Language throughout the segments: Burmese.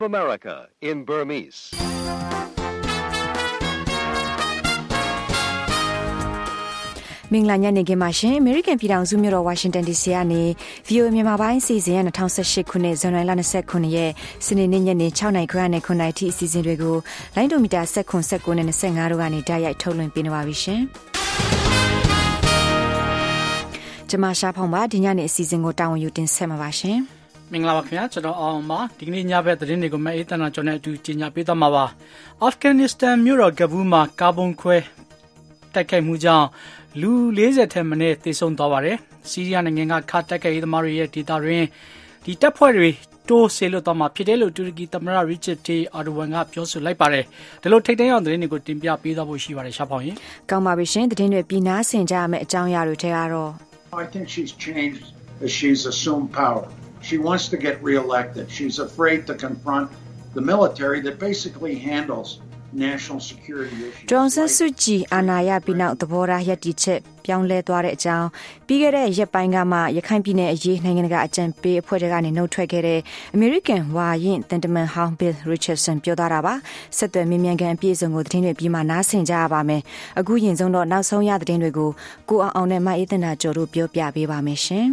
America in Burmese. မင်္ဂလာညနေခင်းပါရှင် American ပြည်ထောင်စုမြို့တော် Washington DC ကနေ VOA မြန်မာပိုင်းစီစဉ်ရ2018ခုနှစ်ဇန်နဝါရီလ29ရက်စနေနေ့ညနေ6နာရီခွဲနဲ့9နာရီထိအစီအစဉ်တွေကိုလိုင်းဒိုမီတာ19နဲ့25တို့ကနေတိုက်ရိုက်ထုတ်လွှင့်ပေးနေပါပြီရှင်ကျွန်မရှားဖောင်ပါဒီညနေအစီအစဉ်ကိုတာဝန်ယူတင်ဆက်မှာပါရှင်မင်္ဂလာပါခင်ဗျာကျွန်တော်အောင်ပါဒီကနေ့ညဘက်သတင်းတွေကိုမအေးတနာကျွန်တော်နဲ့အတူကြီးညာပေးသွားမှာပါအာဖဂန်နစ္စတန်မြို့တော်ကဘူးမှာကာဗွန်ခွဲတိုက်ခိုက်မှုကြောင့်လူ40ထက်မနည်းသေဆုံးသွားပါတယ်။ဆီးရီးယားနိုင်ငံကခါတိုက်ခိုက်ရေးသမားတွေရဲ့ဒေသတွင်ဒီတပ်ဖွဲ့တွေတိုးဆေလွတ်သွားမှာဖြစ်တယ်လို့တူရကီသမ္မတရီချပ်တေအာဒိုဝမ်ကပြောဆိုလိုက်ပါတယ်။ဒါလို့ထိတ်တန့်အောင်သတင်းတွေကိုတင်ပြပေးသွားဖို့ရှိပါတယ်ရှားဖောင်ရင်။ကောင်းပါပြီရှင်သတင်းတွေပြည်နာဆင်ကြရမယ့်အကြောင်းအရာတွေထဲကတော့ I think she's changed as she's assumed power. She wants to get reelected. She's afraid to confront the military that basically handles national security issues. ဒေါ်ဆန်းစုကြည်အာဏာရပြီးနောက်သဘောထားရပ်တည်ချက်ပြောင်းလဲသွားတဲ့အကြောင်းပြီးခဲ့တဲ့ရက်ပိုင်းကမှရခိုင်ပြည်နယ်အရေးနိုင်ငံတကာအကြံပေးအဖွဲ့တွေကနေနှုတ်ထွက်ခဲ့တဲ့ American ဝါရင့်တန်တမန်ဟောင်း Bill Richardson ပြောသွားတာပါဆက်သွယ်မြင်မြန်ကန်အပြည့်အစုံကိုသတင်းတွေပြီးမှနားဆင်ကြရပါမယ်အခုရင်ဆုံးတော့နောက်ဆုံးရသတင်းတွေကိုကိုအောင်နဲ့မအေးသန္တာကျော်တို့ပြောပြပေးပါမယ်ရှင်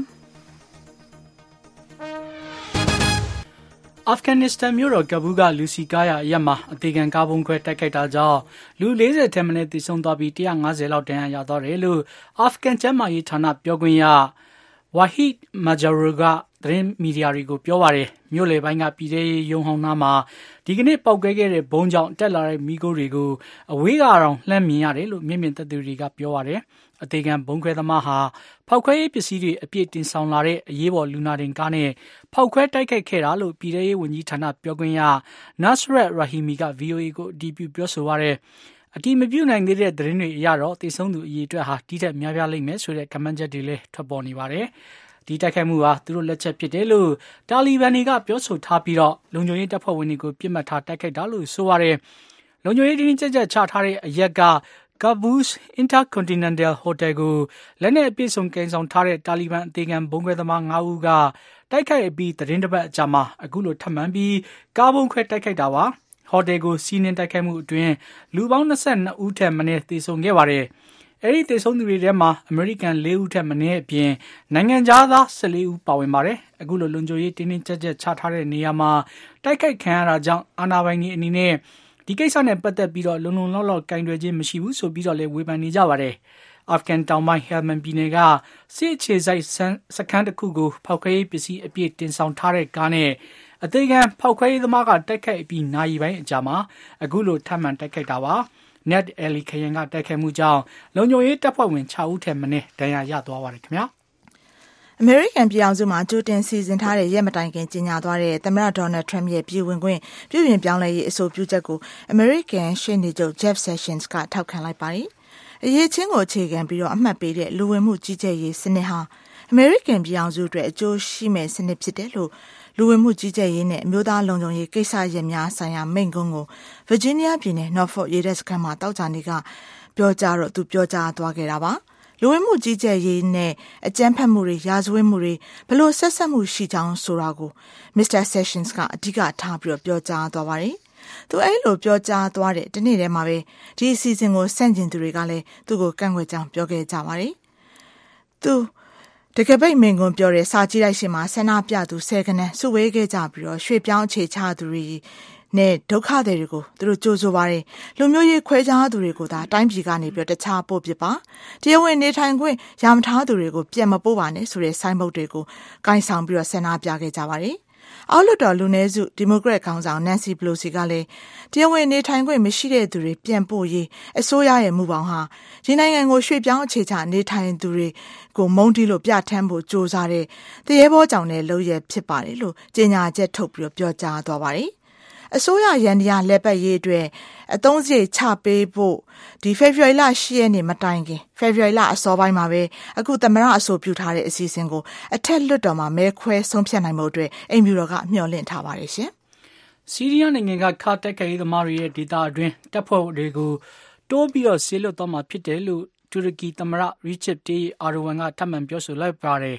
အာဖဂန်နစ္စတန်မြို့တော်ကဘူးကလူစီကားရအရက်မှာအသေးခံကားပုံခွဲတိုက်ခိုက်တာကြောင့်လူ40ထက်မနည်းသေဆုံးသွားပြီး150လောက်ဒဏ်ရာရသွားတယ်လို့အာဖဂန်ကျန်းမာရေးဌာနပြောခွင့်ရဝါဟီဒ်မာဂျာရူကသတင်းမီဒီယာတွေကိုပြောပါတယ်မြို့လေပိုင်းကပြည်ထောင်စုရုံးဟောင်းနားမှာဒီကနေ့ပောက်ကွဲခဲ့တဲ့ဘုံကြောင့်တက်လာတဲ့မီးခိုးတွေကိုအဝေးကတော့လှမ်းမြင်ရတယ်လို့မျက်မြင်သက်သေတွေကပြောပါတယ်အသေးခံဘုံခွဲသမားဟာဖောက်ခွဲရေးပစ္စည်းတွေအပြည့်တင်ဆောင်လာတဲ့အရေးပေါ်လူနာတင်ကားနဲ့ဖောက်ခွဲတိုက်ခိုက်ခဲ့တာလို့ပြည်ထောင်စုဝန်ကြီးဌာနပြောခွင့်ရနာစရက်ရာဟီမီက VOA ကိုအတည်ပြုပြောဆိုပါတယ်အတိမပြုနိုင်သေးတဲ့သတင်းတွေအရတော့သေဆုံးသူအရေအတွက်ဟာဒီထက်များပြားလိမ့်မယ်ဆိုတဲ့ကမန့်ချက်တွေလည်းထွက်ပေါ်နေပါတယ်ဒီတိုက်ခိုက်မှုဟာသူတို့လက်ချက်ဖြစ်တယ်လို့တာလီဘန်တွေကပြောဆိုထားပြီးတော့လုံခြုံရေးတပ်ဖွဲ့ဝင်တွေကိုပြစ်မှတ်ထားတိုက်ခိုက်တာလို့ဆိုပါတယ်လုံခြုံရေးတင်းကျပ်ချထားတဲ့အရက်ကKabul's Intercontinental Hotel ကိုလက်နက်အပြည့်စုံကင်ဆောင်ထားတဲ့တာလီဘန်အသေးခံဘုံခွဲသမား9ဦးကတိုက်ခိုက်အပြီးသတင်းတစ်ပတ်အကြာမှာအခုလိုထပ်မံပြီးကားဘုံခွဲတိုက်ခိုက်တာပါဟိုတယ်ကိုစီးနင်းတိုက်ခိုက်မှုအတွင်းလူပေါင်း22ဦးထက်မနည်းသေဆုံးခဲ့ပါတယ်အဲဒီသေဆုံးသူတွေထဲမှာအမေရိကန်4ဦးထက်မနည်းအပြင်နိုင်ငံခြားသား14ဦးပါဝင်ပါတယ်အခုလိုလုံခြုံရေးတင်းတင်းကျပ်ကျပ်ချထားတဲ့နေရာမှာတိုက်ခိုက်ခံရတာကြောင့်အာဏာပိုင်တွေအနေနဲ့ဒီကိစ္စနဲ့ပတ်သက်ပြီးတော့လုံလုံလောက်ကင်တွယ်ခြင်းမရှိဘူးဆိုပြီးတော့လည်းဝေဖန်နေကြပါတယ်အာဖဂန်တောင်ပိုင်းဟယ်မန်ပြည်နယ်ကစစ်အခြေစိုက်စခန်းတစ်ခုကိုဖောက်ခွဲရေးပစ္စည်းအပြည့်တင်ဆောင်ထားတဲ့ကားနဲ့အသေးခံဖောက်ခွဲရေးသမားကတိုက်ခိုက်ပြီးနာရီပိုင်းအကြာမှာအခုလိုထပ်မံတိုက်ခိုက်တာပါNet Alley ခရင်ကတိုက်ခိုက်မှုကြောင့်လုံခြုံရေးတပ်ဖွဲ့ဝင်6ဦးထက်မနည်းဒဏ်ရာရသွားပါတယ်ခင်ဗျာအမေရိကန်ပြည်ထောင်စုမှာကြိုတင်စီစဉ်ထားတဲ့ရက်မတိုင်ခင်ကြေညာသွားတဲ့သမ္မတဒေါ်နယ်ထရမ့်ရဲ့ပြည်ဝင်ခွင့်ပြုပြင်ပြောင်းလဲရေးအဆိုပြုချက်ကိုအမေရိကန်ရှေ့နေချုပ် Jeff Sessions ကထောက်ခံလိုက်ပါတယ်။အရေးချင်းကိုအခြေခံပြီးတော့အမှတ်ပေးတဲ့လူဝင်မှုကြီးကြပ်ရေးစနစ်ဟာအမေရိကန်ပြည်ထောင်စုအတွက်အကျိုးရှိမဲ့စနစ်ဖြစ်တယ်လို့လူဝင်မှုကြီးကြပ်ရေးနဲ့အမျိုးသားလုံခြုံရေးကိစ္စရပ်များဆိုင်ရာမိန့်ခွန်းကို Virginia ပြည်နယ် Norfolk ရေတပ်စခန်းမှာတောက်ကြနေကပြောကြားသွားခဲ့တာပါလူဝင်မှုကြီးကြပ်ရေးနဲ့အကြမ်းဖက်မှုတွေရာဇဝတ်မှုတွေဘလို့ဆက်ဆက်မှုရှိကြောင်းဆိုတာကို Mr. Sessions ကအဓိကထားပြီးပြောကြားသွားပါတယ်သူအဲ့လိုပြောကြားသွားတဲ့တနေ့တည်းမှာပဲဒီအစီအစဉ်ကိုဆန့်ကျင်သူတွေကလည်းသူ့ကိုကန့်ကွက်ကြောင်းပြောခဲ့ကြပါတယ်သူတကယ်ပိတ်မင်ကွန်ပြောတဲ့စာကြည့်လိုက်ရှင်မှာဆန္ဒပြသူ10ခန်းစုဝေးခဲ့ကြပြီးတော့ရွှေပြောင်းအခြေချသူတွေနဲ့ဒုက္ခတွေကိုသူတို့ကြိုးဆိုပါတယ်လူမျိုးရေးခွဲခြားသူတွေကိုသာတိုင်းပြည်ကနေပြီးတော့တခြားပို့ပစ်ပါတရားဝင်နေထိုင်ခွင့်ရမထားသူတွေကိုပြန်မပို့ပါနဲ့ဆိုတဲ့ဆိုင်းဘုတ်တွေကိုကိုင်ဆောင်ပြီးတော့ဆန္ဒပြခဲ့ကြပါတယ်အောက်လွှတ်တော်လူနည်းစုဒီမိုကရက်ခေါင်းဆောင်နန်စီပလိုစီကလည်းတရားဝင်နေထိုင်ခွင့်မရှိတဲ့သူတွေပြန်ပို့ရေးအစိုးရရဲ့မူပေါင်းဟာဒီနိုင်ငံကိုရွှေ့ပြောင်းအခြေချနေထိုင်သူတွေကိုမုန်းတီးလို့ပြဋ္ဌာန်းဖို့ကြိုးစားတဲ့တရေဘောကြောင့်လည်းလုပ်ရဖြစ်ပါတယ်လို့ကြေညာချက်ထုတ်ပြီးပြောကြားသွားပါတယ်အစိုးရရန်တရားလက်ပတ်ရေးအတွက်အသုံးစရိတ်ချပေးဖို့ဒီဖေဖော်ဝါရီလ10ရက်နေ့မတိုင်ခင်ဖေဖော်ဝါရီလအစောပိုင်းမှာပဲအခုသမ္မတအဆိုပြုထားတဲ့အစီအစဉ်ကိုအထက်လွှတ်တော်မှာမဲခွဲဆုံးဖြတ်နိုင်မှုအတွက်အိမ်ဖြူတော်ကမျှော်လင့်ထားပါတယ်ရှင်။ဆီးရီးယားနိုင်ငံကခါတက်ခိုင်သမားတွေရဲ့ဒေသအတွင်းတပ်ဖွဲ့တွေကိုတိုးပြီးတော့ဆေးလွတ်သွားမှာဖြစ်တယ်လို့တူရကီသမ္မတရီချပ်တေအာဒိုဝမ်ကထပ်မံပြောဆိုလိုက်ပါတယ်။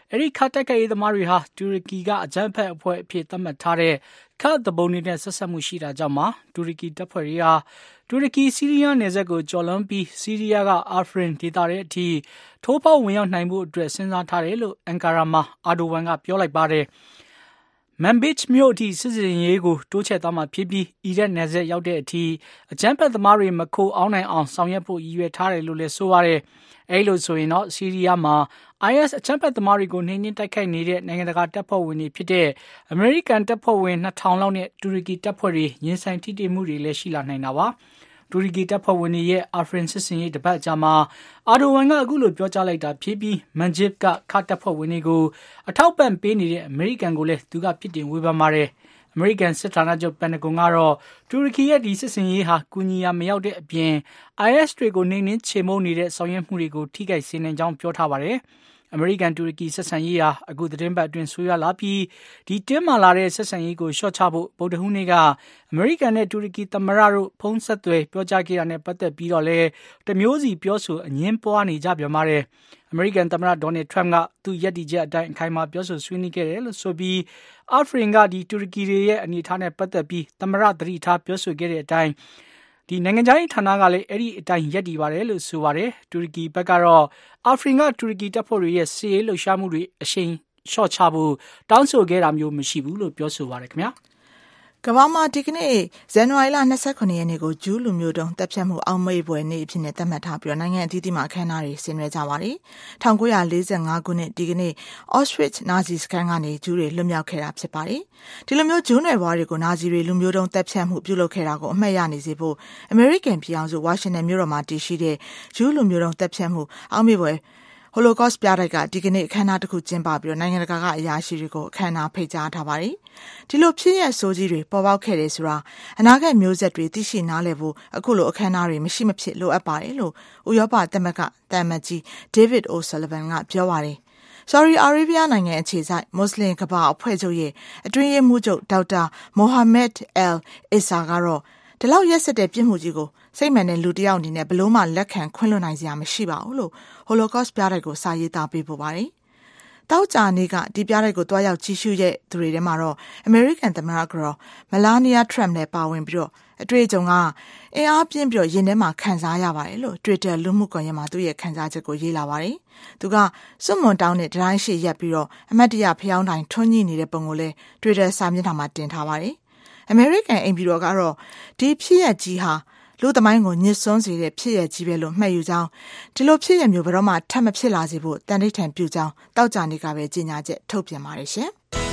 အဲဒီခါတက်ခဲ့ရေးသမားတွေဟာတူရကီကအကြမ်းဖက်အဖွဲ့အဖြစ်သတ်မှတ်ထားတဲ့ခတ်တပုံတွေနဲ့ဆက်ဆက်မှုရှိတာကြောင့်တူရကီတပ်ဖွဲ့တွေဟာတူရကီစီးရီးယားနယ်စပ်ကိုကျော်လွန်ပြီးစီးရီးယားကအာဖရင်ဒေသရဲ့အထိထိုးဖောက်ဝင်ရောက်နိုင်ဖို့အတွက်စဉ်းစားထားတယ်လို့အန်ကာရာမှာအာဒိုဝမ်ကပြောလိုက်ပါတယ်မန်ဘစ်မြို့အထိစစ်စင်ရေးကိုတိုးချဲ့သွားမှာဖြစ်ပြီးအီရတ်နယ်စပ်ရောက်တဲ့အထိအကြမ်းဖက်သမားတွေမခိုးအောင်နိုင်အောင်ဆောင်ရွက်ဖို့ရည်ရွယ်ထားတယ်လို့လည်းဆိုပါတယ်အဲလိုဆိုရင်တော့ဆီးရီးယားမှာ IS အကြမ်းဖက်သမားတွေကိုနှိမ်နင်းတိုက်ခိုက်နေတဲ့နိုင်ငံတကာတပ်ဖွဲ့ဝင်တွေဖြစ်တဲ့အမေရိကန်တပ်ဖွဲ့ဝင် 2000 လောက်နဲ့တူရကီတပ်ဖွဲ့တွေရင်ဆိုင်ထိတွေ့မှုတွေလည်းရှိလာနိုင်တာပါတူရကီတပ်ဖွဲ့ဝင်တွေရဲ့အာဖရင်စစ်စင်ရေးတပတ်ကြာမှာအာဒိုဝမ်ကအခုလိုပြောကြားလိုက်တာဖြစ်ပြီးမန်ဂျစ်ကခါတပ်ဖွဲ့ဝင်တွေကိုအထောက်ပံ့ပေးနေတဲ့အမေရိကန်ကိုလည်းသူကပြစ်တင်ဝေဖန်ပါတယ်အမေရိကန်စစ်ဌာနချုပ်ပန်တဂွန်ကတော့တူရကီရဲ့ဒီစစ်စင်ရေးဟာကူညီရာမရောက်တဲ့အပြင် IS တွေကိုနှိမ်နင်းချေမှုန်းနေတဲ့ဆောင်ရွက်မှုတွေကိုထိခိုက်စေနိုင်ကြောင်းပြောထားပါတယ်အမေရိကန်တူရကီဆက်ဆံရေးဟာအခုသတင်းပတ်အတွင်းဆွေးနွေးလာပြီးဒီတင်းမာလာတဲ့ဆက်ဆံရေးကိုရှော့ချဖို့ဗုဒ္ဓဟူးနေ့ကအမေရိကန်နဲ့တူရကီသမ္မတတို့ဖုန်းဆက်သွယ်ပြောကြားခဲ့တာနဲ့ပတ်သက်ပြီးတော့လည်းတမျိုးစီပြောဆိုအငင်းပွားနေကြပြန်ပါတယ်အမေရိကန်သမ္မတဒေါ်နယ်ထရမ့်ကသူ့ရည်တည်ချက်အတိုင်းအခိုင်အမာပြောဆိုဆွေးနွေးခဲ့တယ်လို့ဆိုပြီးအာဖရင်ကဒီတူရကီတွေရဲ့အနေအထားနဲ့ပတ်သက်ပြီးသမ္မတသတိထားပြောဆိုခဲ့တဲ့အတိုင်းဒီနိုင်ငံခြားရေးဌာနကလည်းအဲ့ဒီအတိုင်းရပ်တည်ပါတယ်လို့ဆိုပါတယ်တူရကီဘက်ကတော့အာဖရင်ကတူရကီတပ်ဖွဲ့တွေရဲ့စစ်ရေးလှုပ်ရှားမှုတွေအရှိန်လျှော့ချဖို့တောင်းဆိုခဲ့တာမျိုးမရှိဘူးလို့ပြောဆိုပါတယ်ခင်ဗျာကမ္ဘာမှာဒီကနေ့ဇန်နဝါရီလ29ရက်နေ့ကိုဂျူးလူမျိုးတုံးတပ်ဖြတ်မှုအောင်မေ့ပွဲနေ့အဖြစ်နဲ့သတ်မှတ်ထားပြီးနိုင်ငံအသီးသီးမှာအခမ်းအနားတွေဆင်နွှဲကြပါတယ်။1945ခုနှစ်ဒီကနေ့ Auschwitz နာဇီစခန်းကနေဂျူးတွေလွတ်မြောက်ခဲ့တာဖြစ်ပါတယ်။ဒီလိုမျိုးဂျူးနယ်ဘွားတွေကိုနာဇီတွေလူမျိုးတုံးတပ်ဖြတ်မှုပြုလုပ်ခဲ့တာကိုအမှတ်ရနေစေဖို့အမေရိကန်ပြည်အောင်စုဝါရှင်တန်မြို့တော်မှာတည်ရှိတဲ့ဂျူးလူမျိုးတုံးတပ်ဖြတ်မှုအောင်မေ့ပွဲHolocaust ပြတိုက်ကဒီကနေ့အခမ်းအနားတစ်ခုကျင်းပပြီးနိုင်ငံတကာကအရာရှိတွေကိုအခမ်းအနားဖိတ်ကြားထားပါတယ်။ဒီလိုဖြစ်ရဆိုးကြီးတွေပေါ်ပေါက်ခဲ့တယ်ဆိုတာအနာဂတ်မျိုးဆက်တွေသိရှိနားလည်ဖို့အခုလိုအခမ်းအနားတွေမရှိမဖြစ်လိုအပ်ပါတယ်လို့ဥရောပသမဂ္ဂတမန်ကြီး David O'Sullivan ကပြောပါတယ်။ Saudi Arabia နိုင်ငံအခြေစိုက်မွတ်စလင်ကမ္ဘာအဖွဲ့ချုပ်ရဲ့အတွင်းရေးမှူးချုပ်ဒေါက်တာ Mohammed Al Issa ကတော့ဒီလောက်ရက်စက်တဲ့ပြစ်မှုကြီးကိုစိတ်မှန်တဲ့လူတစ်ယောက်အနေနဲ့ဘလို့မှလက်ခံခွင့်လွှတ်နိုင်စရာမရှိပါဘူးလို့ Holocaust ပြတိုက်ကိုစာရေးသားပေးပို့ပါတယ်။တောက်ကြနေ့ကဒီပြတိုက်ကိုတွားရောက်ကြည့်ရှုတဲ့သူတွေထဲမှာတော့ American သမ္မတကတော် Melania Trump နဲ့ပါဝင်ပြီးတော့အတွေ့အကြုံကအင်အားပြင်းပြီးရင်ထဲမှာခံစားရပါတယ်လို့ Twitter လူမှုကွန်ရက်မှာသူ့ရဲ့ခံစားချက်ကိုရေးလာပါတယ်။သူကစွန့်မွန်တောင်းတဲ့တိုင်းရှိရက်ပြီးတော့အမတ်တရဖျောင်းတိုင်းထွန်းညှိနေတဲ့ပုံကိုလည်း Twitter စာမျက်နှာမှာတင်ထားပါတယ်။ American အိမ်ပြည်တော်ကတော့ဒီဖြစ်ရပ်ကြီးဟာလူသမိုင်းကိုညှစ်စွန်းစေတဲ့ဖြစ်ရပ်ကြီးပဲလို့မှတ်ယူကြောင်းဒီလိုဖြစ်ရပ်မျိုးဘယ်တော့မှထပ်မဖြစ်လာစေဖို့တန်ဋိဌာန်ပြုကြောင်းတောက်ကြနေကပဲကြေညာချက်ထုတ်ပြန်ပါတယ်ရှင်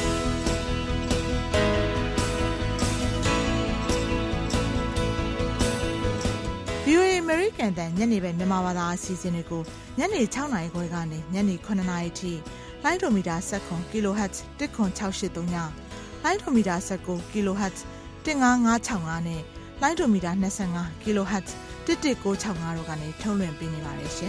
။ VOA American တန်ညနေပဲမြန်မာဘာသာအစီအစဉ်တွေကိုညနေ6နာရီခွဲကနေညနေ9နာရီထိလိုင်းဒိုမီတာ19 kHz 10683ညလိုင်းဒိုမီတာ19 kHz 15565နဲ့လိုင်းဒိုမီတာ25 kHz 11965တို့ကနေထုတ်လွှင့်ပေးနေပါတယ်ရှင်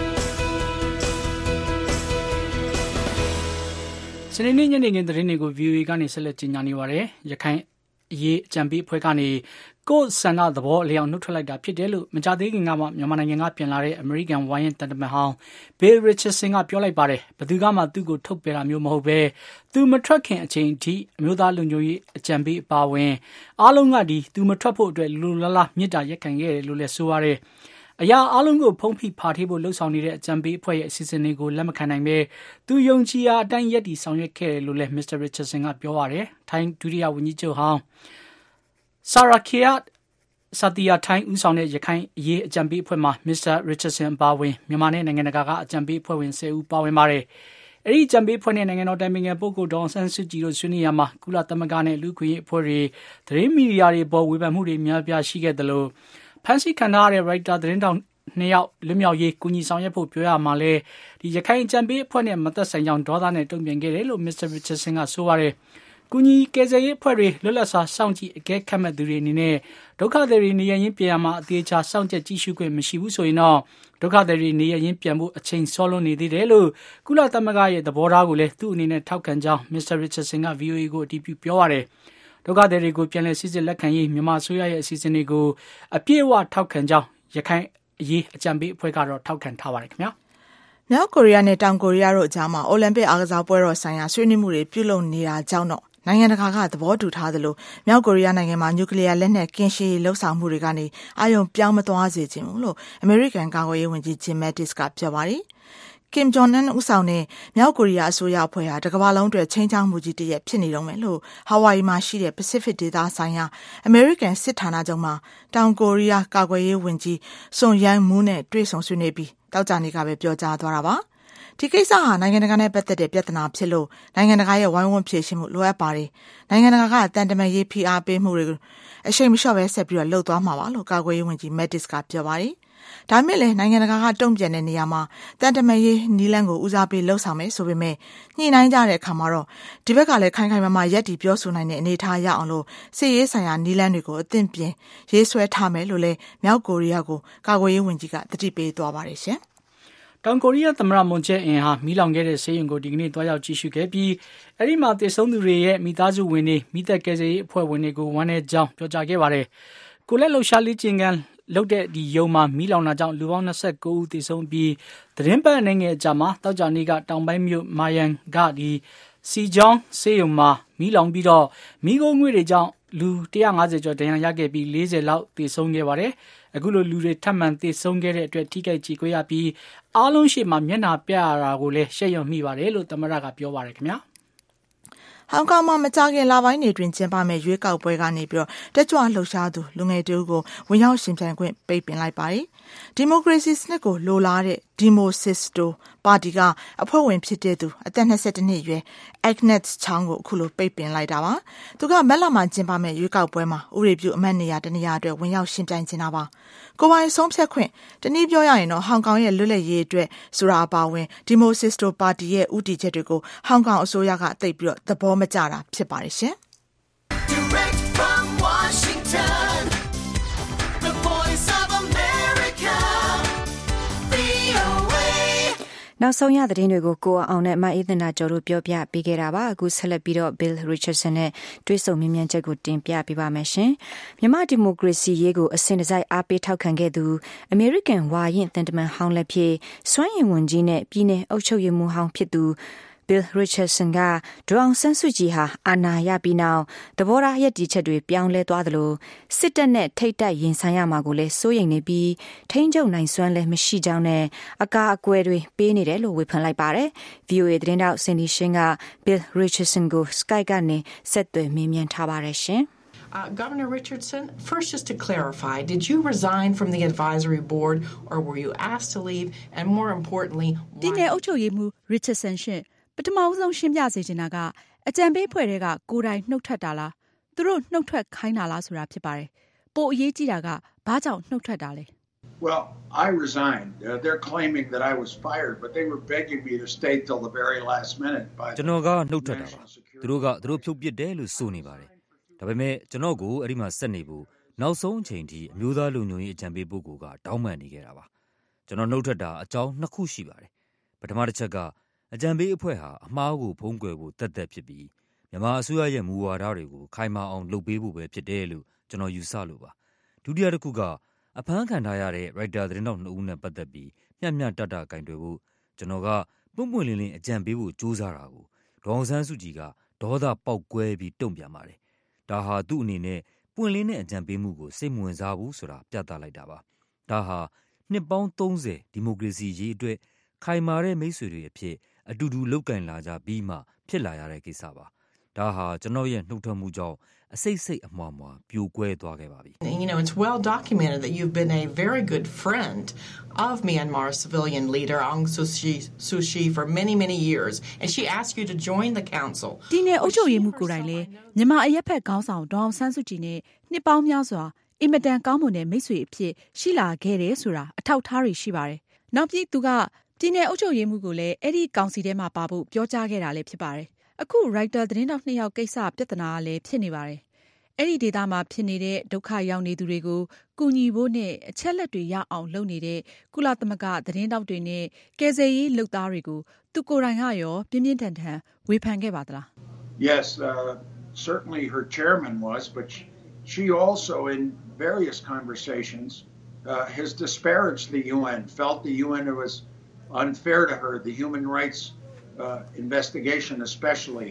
။စနေနေ့ညနေခင်းသတင်းတွေကို VOA ကနေဆက်လက်ကြီးညာနေပါတယ်။ရခိုင်အရေးအကြံပေးအဖွဲ့ကနေကိုယ်ဆန္ဒသဘောအလျောက်နှုတ်ထွက်လိုက်တာဖြစ်တယ်လို့မကြသေးခင်ကမှမြန်မာနိုင်ငံကပြန်လာတဲ့အမေရိကန်ဝိုင်းရင်တန်တမန်ဟောင်း Bill Richardson ကပြောလိုက်ပါတယ်။ဘယ်သူကမှသူ့ကိုထုတ်ပယ်တာမျိုးမဟုတ်ပဲသူမထွက်ခင်အချိန်ထိအမျိုးသားလုံခြုံရေးအကြံပေးအပါဝင်အားလုံးကသူမထွက်ဖို့အတွက်လူလလားမြစ်တာရက်ခံခဲ့တယ်လို့လည်းဆိုရတယ်။အရာအားလုံးကိုဖုံးဖိဖာထေးဖို့လှုံ့ဆော်နေတဲ့အကြံပေးအဖွဲ့ရဲ့အစီအစဉ်တွေကိုလက်မခံနိုင်ပဲသူယုံကြည်ရာအတိုင်းရက်တီဆောင်ရွက်ခဲ့တယ်လို့လည်း Mr. Richardson ကပြောပါတယ်။ထိုင်းဒုတိယဝန်ကြီးချုပ်ဟောင်း Sarakiat Sathirathai ဦးဆောင်တဲ့ရခိုင်အရေးအကြံပေးအဖွဲ့မှာ Mr. Richardson ပါဝင်မြန်မာနဲ့နိုင်ငံတကာကအကြံပေးအဖွဲ့ဝင်10ဦးပါဝင်ပါတယ်။အဲဒီအကြံပေးအဖွဲ့နဲ့နိုင်ငံတော်တိုင်ပင်ခံပုဂ္ဂိုလ်ဒေါ်အောင်ဆန်းစုကြည်တို့ဆွေးနွေးရမှာကုလသမဂ္ဂနဲ့လူ့အခွင့်အရေးအဖွဲ့တွေသတင်းမီဒီယာတွေပေါ်ဝေဖန်မှုတွေများပြားရှိခဲ့တယ်လို့ဖန်စီခန္ဓာရတဲ့ Writer သတင်းတောင်2ယောက်လွတ်မြောက်ရေးကူညီဆောင်ရွက်ဖို့ပြောရမှာလဲဒီရခိုင်အကြံပေးအဖွဲ့နဲ့မသက်ဆိုင်ကြောင်းဒေါသနဲ့တုံ့ပြန်ခဲ့တယ်လို့ Mr. Richardson ကဆိုပါတယ်။ကူညီကယ်ဆယ်ရေးအဖွဲ့တွေလွတ်လပ်စွာစောင့်ကြည့်အကဲခတ်မဲ့သူတွေအနေနဲ့ဒုက္ခသည်တွေနေရရင်ပြန်ရမှာအသေးချာစောင့်ကြည့်ကြည့်ရှုခွင့်မရှိဘူးဆိုရင်တော့ဒုက္ခသည်တွေနေရရင်ပြန်ဖို့အချိန်စောလွန်းနေသေးတယ်လို့ကုလသမဂ္ဂရဲ့သဘောထားကိုလည်းသူ့အနေနဲ့ထောက်ခံကြောင်း Mr. Richardson က VOA ကိုအတည်ပြုပြောပါတယ်။ဒုက္ခသည်တွေကိုပြန်လည်စစ်စစ်လက်ခံရေးမြန်မာအစိုးရရဲ့အစီအစဉ်တွေကိုအပြည့်အဝထောက်ခံကြောင်းရခိုင်အရေးအကြံပေးအဖွဲ့ကတော့ထောက်ခံထားပါတယ်ခင်ဗျာ။မြောက်ကိုရီးယားနဲ့တောင်ကိုရီးယားတို့အကြားမှာအိုလံပစ်အားကစားပွဲတော်ဆိုင်ရာဆွေးနွေးမှုတွေပြုလုပ်နေတာကြောင့်တော့နိုင်ငံတကာကသဘောတူထားသလိုမြောက်ကိုရီးယားနိုင်ငံမှာနျူကလ িয়ার လက်နက်ကင်းရှင်းရေးလှုပ်ဆောင်မှုတွေကနေအာရုံပြောင်းမသွားစေချင်ဘူးလို့အမေရိကန်ကာကွယ်ရေးဝန်ကြီး Jim Mattis ကပြောပါတယ်။ Kim Jong Un ဦးဆောင်တဲ့မြောက်ကိုရီးယားအစိုးရအဖွဲ့ဟာတကမ္ဘာလုံးအတွက်ချိန်ချောင်းမှုကြီးတစ်ရပ်ဖြစ်နေတော့မယ်လို့ဟာဝိုင်ယီမှာရှိတဲ့ Pacific ဒေသဆိုင်ရာအမေရိကန်စစ်ဌာနချုပ်မှာတောင်ကိုရီးယားကာကွယ်ရေးဝန်ကြီး Son Yang-mu နဲ့တွေ့ဆုံဆွေးနွေးပြီးတောက်ကြနေကပဲပြောကြားသွားတာပါ။ဒီကိစ္စဟာနိုင်ငံတကာနဲ့ပတ်သက်တဲ့ပြဿနာဖြစ်လို့နိုင်ငံတကာရဲ့ဝိုင်းဝန်းဖြေရှင်းမှုလိုအပ်ပါတယ်။နိုင်ငံတကာကတန်တမာရေးဖိအားပေးမှုတွေကိုအရှိန်မလျှော့ပဲဆက်ပြီးလှုပ်သွားမှာပါလို့ကာကွယ်ရေးဝန်ကြီး Mattis ကပြောပါတယ်။ဒါမဲ့လည်းနိုင်ငံတကာကတုံ့ပြန်တဲ့နေရာမှာတန်တမာရေးနီးလန်းကိုဦးစားပေးလှုပ်ဆောင်မယ်ဆိုပေမဲ့ညှိနှိုင်းကြတဲ့အခါမှာတော့ဒီဘက်ကလည်းခိုင်ခိုင်မာမာရက်တီပြောဆိုနိုင်တဲ့အနေအထားရအောင်လို့စစ်ရေးဆိုင်ရာနီးလန်းတွေကိုအသင့်ပြင်ရေးဆွဲထားမယ်လို့လည်းမြောက်ကိုရီးယားကိုကာကွယ်ရေးဝန်ကြီးကတတိပေးသွားပါတယ်ရှင်။တောင်ကိုရီးယားသမ္မတမွန်ဂျယ်အင်ဟာမီးလောင်ခဲ့တဲ့ဆေးရုံကိုဒီကနေ့တွားရောက်ကြည့်ရှုခဲ့ပြီးအဲ့ဒီမှာတည်ဆုံသူတွေရဲ့မိသားစုဝင်တွေမိသက်ကယ်ဆယ်ရေးအဖွဲ့ဝင်တွေကိုဝမ်းနည်းကြောင်းပြောကြားခဲ့ပါတယ်။ကိုလက်လှူရှာလေးချင်းကန်လုပ်တဲ့ဒီယုံမှာမီးလောင်တာကြောင့်လူပေါင်း29ဦးသေဆုံးပြီးသတင်းပတ်အနေငယ်အကြာမှာတောက်ကြနေကတောင်ပိုင်းမြို့မာယန်ကဒီစီဂျောင်းဆေးရုံမှာမီးလောင်ပြီးတော့မီးခိုးငွေ့တွေကြောင့်လူ150ကျော်ဒဏ်ရာရခဲ့ပြီး40လောက်သေဆုံးခဲ့ပါတယ်။အခုလိုလူတွေထပ်မံသေဆုံးခဲ့တဲ့အတွက်ထိခိုက်ကြေကွဲရပြီးအားလုံးရှိမှမျက်နှာပြရတာကိုလည်းရှက်ရွံ့မိပါတယ်လို့သမ္မတကပြောပါတယ်ခင်ဗျာ။ဟောင်ကောင်မှာမကြာခင်လပိုင်းတွေတွင်ကျင်းပမဲ့ရွေးကောက်ပွဲကနေပြီးတော့တက်ကြွလှုပ်ရှားသူလူငယ်တူကိုဝင်ရောက်ရှင်ပြိုင်ခွင့်ပိတ်ပင်လိုက်ပါတယ်။ဒီမိုကရေစီစနစ်ကိုလိုလားတဲ့ဒီမိုစစ်စတိုပါတီကအဖွဲ့ဝင်ဖြစ်တဲ့သူအသက်22နှစ်အရွယ် Agnes Chang ကိုအခုလိုပိတ်ပင်လိုက်တာပါ။သူကမက်လာမှာကျင်းပမဲ့ရွေးကောက်ပွဲမှာဥပဒေပြုအမတ်နေရာတနေရာအတွက်ဝင်ရောက်ရှင်ပြိုင်နေတာပါ။ကိုယ်ပိုင်ဆုံးဖြတ်ခွင့်တနည်းပြောရရင်တော့ဟောင်ကောင်ရဲ့လွတ်လပ်ရေးအတွက်ဆိုတာအပါအဝင်ဒီမိုစစ်စတိုပါတီရဲ့ဥတီချက်တွေကိုဟောင်ကောင်အစိုးရကသိပ်ပြီးတော့သဘောမကျတာဖြစ်ပါတယ်ရှင်။ Direct from Washington, the voice of America, VOA နောက်ဆုံးရသတင်းတွေကိုကိုအောင်နဲ့မအေးသနာကျော်တို့ပြောပြပေးခဲ့တာပါအခုဆက်လက်ပြီးတော့ Bill Richardson နဲ့တွေ့ဆုံမြင်မြန်ချက်ကိုတင်ပြပေးပါမယ်ရှင်မြန်မာဒီမိုကရေစီရေးကိုအစဉ်တစိုက်အားပေးထောက်ခံခဲ့သူအမေရိကန်ဝါရင့်တန်တမန်ဟောင်းလက်ဖြစ်စွမ်းရည်ဝန်ကြီးနဲ့ပြည်내အုပ်ချုပ်ရေးမှူးဟောင်းဖြစ်သူBill Richardson ကဒေါအောင်ဆန်းစုကြည်ဟာအာဏာရပြီးနောက်သဘောထားရပ်တည်ချက်တွေပြောင်းလဲသွားသလိုစစ်တပ်နဲ့ထိပ်တိုက်ရင်ဆိုင်ရမှာကိုလည်းစိုးရိမ်နေပြီးထိန်းချုပ်နိုင်စွမ်းလည်းမရှိကြောင်းနဲ့အကာအကွယ်တွေပေးနေတယ်လို့ဝေဖန်လိုက်ပါတယ်။ VOA သတင်းတောက် Cindy Shin က Bill Richardson ကို Skype ကနေဆက်သွယ်မေးမြန်းထားပါတယ်ရှင်။ Governor Richardson, first just to clarify, did you resign from the advisory board or were you asked to leave? And more importantly, why? ပြည်내အုပ်ချုပ်ရေးမှူး Richardson ရှင်ပထမဦးဆုံးရှင်းပြစေချင်တာကအကြံပေးဖွဲ့တွေကကိုယ်တိုင်နှုတ်ထွက်တာလားသူတို့နှုတ်ထွက်ခိုင်းတာလားဆိုတာဖြစ်ပါတယ်ပိုအရေးကြီးတာကဘာကြောင့်နှုတ်ထွက်တာလဲ Well, I resigned. They're claiming that I was fired, but they were begging me to stay till the very last minute. ကျွန်တော်ကနှုတ်ထွက်တာပါသူတို့ဖြုတ်ပစ်တယ်လို့ဆိုနေပါတယ်ဒါပေမဲ့ကျွန်တော်ကိုအဲ့ဒီမှာဆက်နေဖို့နောက်ဆုံးအချိန်ထိအမျိုးသားလုံခြုံရေးအကြံပေးပုဂ္ဂိုလ်ကတောင်းပန်နေခဲ့တာပါကျွန်တော်နှုတ်ထွက်တာအကြောင်း2ခုရှိပါတယ်ပထမတစ်ချက်ကအကြံပေးအဖွဲ့ဟာအမှားကိုဖုံးကွယ်ဖို့တတ်ဖြစ်ပြီးမြန်မာအစိုးရရဲ့မူဝါဒတွေကိုခိုင်မာအောင်လုပ်ပေးဖို့ပဲဖြစ်တယ်လို့ကျွန်တော်ယူဆလို့ပါဒုတိယတစ်ခုကအဖမ်းခံထားရတဲ့ writer သတင်းတောက်2ဦးနဲ့ပတ်သက်ပြီးမျှမျှတတကင်တွယ်ဖို့ကျွန်တော်ကပွင့်ပွင့်လင်းလင်းအကြံပေးဖို့ကြိုးစားတာကိုဒေါအောင်ဆန်းစုကြည်ကဒေါသပေါက်ကွဲပြီးတုံ့ပြန်ပါတယ်ဒါဟာသူ့အနေနဲ့ပွင့်လင်းတဲ့အကြံပေးမှုကိုစိတ်ဝင်စားဘူးဆိုတာပြသလိုက်တာပါဒါဟာနှစ်ပေါင်း30ဒီမိုကရေစီရေးအတွက်ခိုင်မာတဲ့မိတ်ဆွေတွေအဖြစ်အတူတူလုပ်ကင်လာကြပြီးမှဖြစ်လာရတဲ့ကိစ္စပါဒါဟာကျွန်တော်ရဲ့နှုတ်ထွက်မှုကြောင့်အစိတ်အမွှားပြိုကွဲသွားခဲ့ပါပြီ You know, it's well documented that you've been a very good friend of Myanmar civilian leader Aung San Suu Kyi for many years and she asked you to join the council. ပြည်내အုပ်ချုပ်ရေးမှူးကိုယ်တိုင်လည်းမြန်မာအရက်ဖက်ခေါင်းဆောင်ဒေါအောင်ဆန်းစုကြည်နဲ့နှစ်ပေါင်းများစွာအင်မတန်ကောင်းမွန်တဲ့မိတ်ဆွေအဖြစ်ရှိလာခဲ့တယ်ဆိုတာအထောက်ထားတွေရှိပါတယ်နောက်ပြီးသူကပြည်내အုပ်ချုပ်ရေးမှူးကိုလည်းအဲ့ဒီကောင်စီထဲမှာပါဖို့ပြောကြားခဲ့တာလည်းဖြစ်ပါတယ်အခု writer သတင်းတောက်2ယောက်ကိစ္စပြဿနာလည်းဖြစ်နေပါတယ်အဲ့ဒီဒေသမှာဖြစ်နေတဲ့ဒုက္ခရောက်နေသူတွေကိုကူညီဖို့နဲ့အချက်လက်တွေရအောင်လုပ်နေတဲ့ကုလသမဂ္ဂသတင်းတောက်တွေနဲ့ကယ်ဆယ်ရေးလုပ်သားတွေကိုသူကိုယ်တိုင်ကရောပြင်းပြင်းထန်ထန်ဝေဖန်ခဲ့ပါသလား Yes, certainly her chairman was, but she also in various conversations has disparaged the UN, felt the UN was unfair to her, the human rights investigation especially,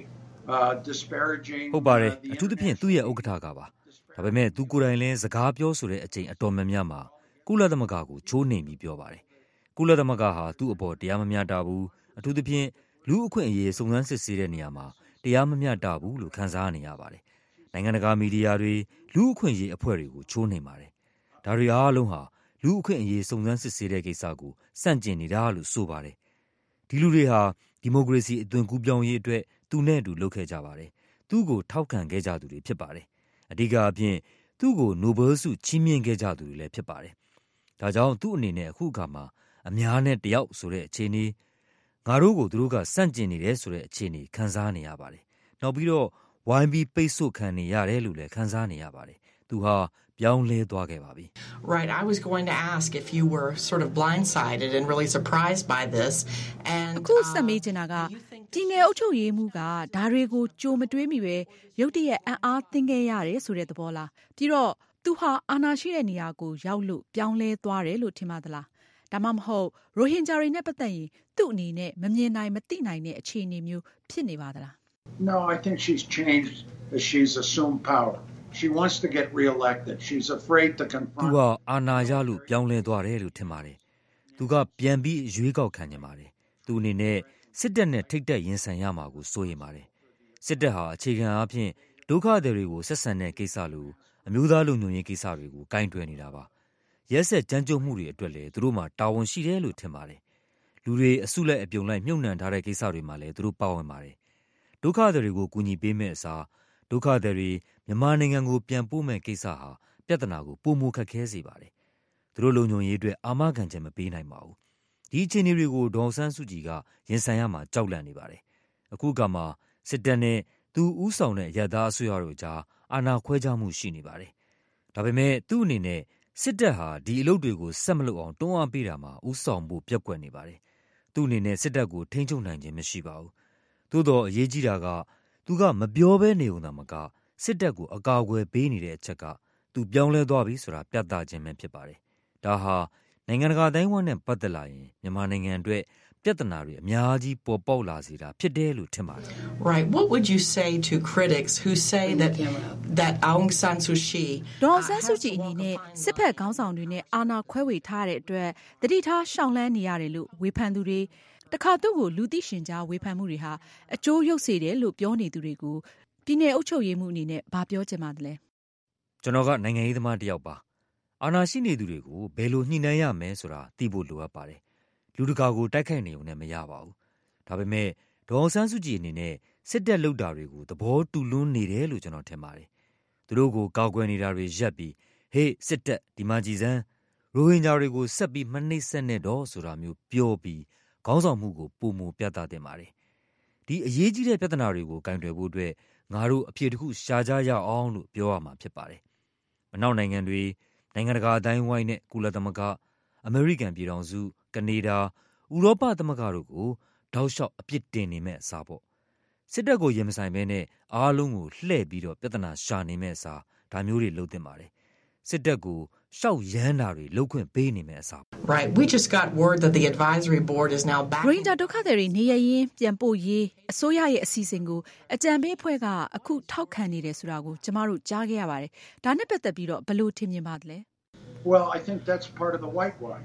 disparaging ဟုတ်ပါတယ်အထူးသဖြင့်သူ့ရဲ့ဥက္ကဋ္ဌကပါဒါပေမဲ့သူကိုယ်တိုင်လည်းစကားပြောဆိုတဲ့အချိန်အတော်များများမှာကုလသမဂ္ဂကိုချိုးနှိမ်ပြီးပြောပါတယ်ကုလသမဂ္ဂဟာသူ့အပေါ်တရားမမျှတဘူးအထူးသဖြင့်လူအခွင့်အရေးစုံစမ်းစစ်ဆေးတဲ့နေရာမှာတရားမမျှတဘူးလို့ခံစားနေရပါတယ်နိုင်ငံတကာမီဒီယာတွေလူအခွင့်အရေးအဖွဲ့တွေကိုချိုးနှိမ်ပါတယ်ဒါတွေအားလုံးဟာလူအခွင့်အရေးစုံစမ်းစစ်ဆေးတဲ့ကိစ္စကိုစန့်ကျင်နေတာလို့ဆိုပါတယ်ဒီလူတွေဟာဒီမိုကရေစီအသွင်ကူးပြောင်းရေးအတွက်သူနဲ့အတူလုပ်ခဲ့ကြပါတယ်သူ့ကိုထောက်ခံခဲ့ကြသူတွေဖြစ်ပါတယ်အဓိကအဖြစ်သူ့ကိုနိုဘယ်ဆုချီးမြှင့်ခဲ့ကြသူတွေလည်းဖြစ်ပါတယ်ဒါကြောင့်သူ့အနေနဲ့အခုအခါမှာအများနဲ့တယောက်ဆိုတဲ့အခြေအနေငါတို့ကိုသူတို့ကစန့်ကျင်နေတယ်ဆိုတဲ့အခြေအနေခံစားနေရပါတယ်နောက်ပြီးတော့ဝိုင်းပြီးပိတ်ဆို့ခံနေရတယ်လို့လည်းခံစားနေရပါတယ်သူဟာပြောင်းလဲသွားခဲ့ပါပြီ Right, I was going to ask if you were sort of blindsided and really surprised by this and အခုဆက်မေးချင်တာကဒီနယ်အုပ်ချုပ်ရေးမှုကဒါတွေကိုကြိုမတွေးမိပဲရုတ်တရက်အံ့အားသင့်ခဲ့ရတယ်ဆိုတဲ့သဘောလားပြီးတော့သူဟာအာဏာရှိတဲ့နေရာကိုရောက်လို့ပြောင်းလဲသွားတယ်လို့ထင်ပါသလားဒါမှမဟုတ်ရိုဟင်ဂျာတွေနဲ့ပတ်သက်ရင်သူ့အနေနဲ့မမြင်နိုင်မသိနိုင်တဲ့အခြေအနေမျိုးဖြစ်နေပါသလား No, I think she's changed as she's assumed power. She wants to get reelected. She's afraid to confront. သူကအာဏာရလို့ပြောင်းလဲသွားတယ်လို့ထင်ပါတယ်သူကပြန်ပြီးရွေးကောက်ခံနေပါတယ်သူအနေနဲ့စစ်တပ်နဲ့ထိပ်တက်ရင်ဆိုင်ရမှာကိုစိုးရိမ်ပါတယ်စစ်တပ်ဟာအခြေခံအားဖြင့်ဒုက္ခသည်တွေကိုဆက်ဆံတဲ့ကိစ္စလိုအမျိုးသားလုံခြုံရေးကိစ္စတွေကိုကင်တွယ်နေတာပါရက်ဆက်ကြမ်းကြုတ်မှုတွေအတွက်လည်းသူတို့မှာတာဝန်ရှိတယ်လို့ထင်ပါတယ်လူတွေအစုလိုက်အပြုံလိုက်မြုပ်နှံထားတဲ့ကိစ္စတွေမှာလည်းသူတို့ပါဝင်ပါတယ်ဒုက္ခသည်တွေကိုကူညီပေးမဲ့အစားဒုက္ခသည်တွေမြန်မာနိုင်ငံကိုပြန်ပို့မဲ့ကိစ္စဟာပြဿနာကိုပိုမိုခက်ခဲစေပါတယ်သူတို့လုံခြုံရေးအတွက်အာမခံချက်မပေးနိုင်ပါဘူးဒီအခြေအနေတွေကိုဒေါ်ဆန်းစုကြည်ကရင်ဆိုင်ရမှာကြောက်လန့်နေပါတယ်အခုကမှစစ်တပ်နဲ့သူဦးဆောင်တဲ့ရသားအစိုးရတို့ကြားအာဏာခွဲခြားမှုရှိနေပါတယ်ဒါပေမဲ့သူ့အနေနဲ့စစ်တပ်ဟာဒီအလုပ်တွေကိုဆက်မလုပ်အောင်တွန်းအားပေးတာမှာဦးဆောင်ဖို့ပျက်ကွက်နေပါတယ်သူ့အနေနဲ့စစ်တပ်ကိုထိန်းချုပ်နိုင်ခြင်းမရှိပါဘူးသို့တော့အရေးကြီးတာကသူကမပြောဘဲနေုံသာမကစစ်တပ်ကိုအကာအကွယ်ပေးနေတဲ့အချက်ကသူပြောင်းလဲသွားပြီဆိုတာပြသခြင်းပဲဖြစ်ပါတယ်ဒါဟာနိုင်ငံတကာအတိုင်းအဝိုင်းနဲ့ပတ်သက်လာရင်မြန်မာနိုင်ငံအတွက်ပြဿနာတွေအများကြီးပေါ်ပေါက်လာစေတာဖြစ်တယ်လို့ထင်ပါတယ် Right, what would you say to critics who say that Aung San Suu Kyi ဒေါ်ဆန်းစုကြည်အနေနဲ့စစ်ဖက်ခေါင်းဆောင်တွေနဲ့အာဏာခွဲဝေထားတဲ့အတွက်တတိထားရှောင်လန်းနေရတယ်လို့ဝေဖန်သူတွေတခါသူ့ကိုလူသိရှင်ကြားဝေဖန်မှုတွေဟာအကျိုးရုပ်စေတယ်လို့ပြောနေသူတွေကိုပြည်내အုပ်ချုပ်ရေးမှုအနေနဲ့ဘာပြောချင်ပါသလဲကျွန်တော်ကနိုင်ငံရေးသမားတစ်ယောက်ပါအာဏာရှိနေသူတွေကိုဘယ်လိုညှိနှိုင်းရမယ်ဆိုတာသိဖို့လိုအပ်ပါတယ်လူတကာကိုတိုက်ခိုက်နေုံနဲ့မရပါဘူးဒါပေမဲ့ဒေါ်အောင်ဆန်းစုကြည်အနေနဲ့စစ်တပ်လုပ်တာတွေကိုသဘောတူလွန်းနေတယ်လို့ကျွန်တော်ထင်ပါတယ်သူတို့ကိုကောက်ကွယ်နေတာတွေရပ်ပြီးဟေးစစ်တပ်ဒီမှာကြည်စမ်းရိုဟင်ဂျာတွေကိုဆက်ပြီးမနှိပ်စက်နဲ့တော့ဆိုတာမျိုးပြောပြီးခေါင်းဆောင်မှုကိုပုံမပြသတင်ပါတယ်ဒီအရေးကြီးတဲ့ပြဿနာတွေကိုကင်တွယ်ဖို့အတွက်ငါတို့အဖြေတစ်ခုရှာကြရအောင်လို့ပြောရမှာဖြစ်ပါတယ်အနောက်နိုင်ငံတွေနိုင်ငံတကာအတိုင်းဝိုင်းနဲ့ကုလသမဂ္ဂအမေရိကန်ပြည်ထောင်စုကနေဒါဥရောပသမဂ္ဂတို့ကိုတောက်လျှောက်အပြစ်တင်နေမဲ့အစားပေါ့စစ်တပ်ကိုရင်မဆိုင်ဘဲနဲ့အားလုံးကိုလှည့်ပြီးတော့ပြဿနာရှာနေမဲ့အစားဒါမျိုးတွေလုပ်တင်ပါတယ်စစ်တပ်ကိုရှောက်ရမ်းတာတွေလုပ်ခွင့်ပေးနေမဲ့အစား Right, we just got word that the advisory board is now back. ရိုဟင်ဂျာဒုက္ခသည်တွေနေရရင်ပြန်ပို့ရေးအစိုးရရဲ့အစီအစဉ်ကိုအကြံပေးအဖွဲ့ကအခုထောက်ခံနေတယ်ဆိုတာကိုကျမတို့ကြားခဲ့ရပါတယ်ဒါနဲ့ပတ်သက်ပြီးတော့ဘယ်လိုထင်မြင်ပါသလဲ Well, I think that's part of the whitewash.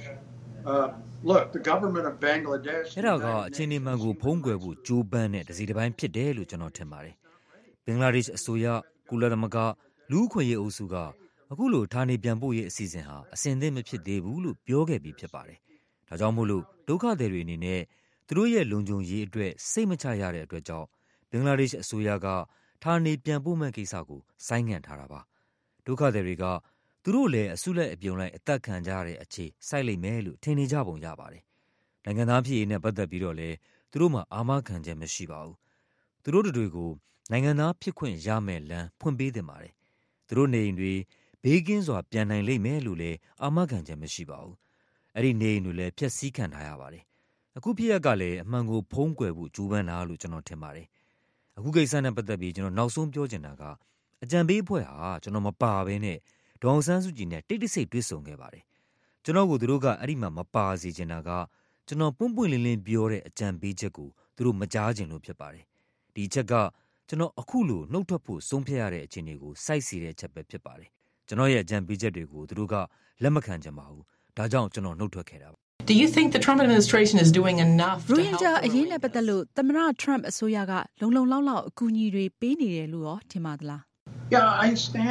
Look, the government of Bangladesh. အဲ့ဒါကအခြေအနေမှန်ကိုဖုံးကွယ်ဖို့ကြိုးပမ်းတဲ့တစ်စီတစ်ပိုင်းဖြစ်တယ်လို့ကျွန်တော်ထင်ပါတယ်ဘင်္ဂလားဒေ့ရှ်အစိုးရကုလသမဂ္ဂလူ့အခွင့်အရေးအုပ်စုကအခုလိုဌာနေပြန်ပို့ရေးအစီအစဉ်ဟာအဆင်သင့်မဖြစ်သေးဘူးလို့ပြောခဲ့ပြီးဖြစ်ပါတယ်ဒါကြောင့်မို့လို့ဒုက္ခသည်တွေအနေနဲ့သူတို့ရဲ့လုံခြုံရေးအတွက်စိတ်မချရတဲ့အတွက်ကြောင့်ဘင်္ဂလားဒေ့ရှ်အစိုးရကဌာနေပြန်ပို့မဲ့ကိစ္စကိုဆိုင်းငံ့ထားတာပါဒုက္ခသည်တွေကသူတို့လည်းအစုလိုက်အပြုံလိုက်အသက်ခံကြရတဲ့အခြေစိုက်လိမ့်မယ်လို့ထင်နေကြပုံရပါတယ်နိုင်ငံသားဖြစ်ရေးနဲ့ပတ်သက်ပြီးတော့လည်းသူတို့မှာအာမခံချက်မရှိပါဘူးသူတို့တွေကိုနိုင်ငံသားဖြစ်ခွင့်ရမဲ့လမ်းဖွင့်ပေးတင်ပါတယ်သူတို့နေအိမ်တွေဘေးကင်းစွာပြန်နိုင်လိမ့်မယ်လို့လည်းအာမခံချက်မရှိပါဘူးအဲ့ဒီနေအိမ်တွေလည်းဖျက်ဆီးခံထားရပါတယ်အခုဖြစ်ရက်ကလည်းအမှန်ကိုဖုံးကွယ်ဖို့ကြိုးပမ်းတာလို့ကျွန်တော်ထင်ပါတယ်အခုကိစ္စနဲ့ပတ်သက်ပြီးကျွန်တော်နောက်ဆုံးပြောချင်တာကအကြံပေးအဖွဲ့ဟာကျွန်တော်မပါဘဲနဲ့ဒေါအောင်ဆန်းစုကြည်နဲ့တိတ်တဆိတ်တွေ့ဆုံခဲ့ပါတယ်ကျွန်တော်ကိုသူတို့ကအဲ့ဒီမှာမပါစေချင်တာကကျွန်တော်ပွန့်ပွန့်လင်းလင်းပြောတဲ့အကြံပေးချက်ကိုသူတို့မကြားချင်လို့ဖြစ်ပါတယ်ဒီအချက်ကကျွန်တော်အခုလိုနှုတ်ထွက်ဖို့ဆုံးဖြတ်ရတဲ့အခြေအနေကိုစိုက်စီတဲ့အချက်ပဲဖြစ်ပါတယ်ကျွန်တော်ရဲ့အကြံပေးချက်တွေကိုသူတို့ကလက်မခံကြပါဘူးဒါကြောင့်ကျွန်တော်နှုတ်ထွက်ခဲ့တာပါ Do you think the Trump administration is doing enough to help? ရိုဟင်ဂျာအရေးနဲ့ပတ်သက်လို့သမ္မတ Trump အစိုးရကလုံလောက်အကူအညီတွေပေးနေတယ်လို့ရောထင်ပါသလား Yeah,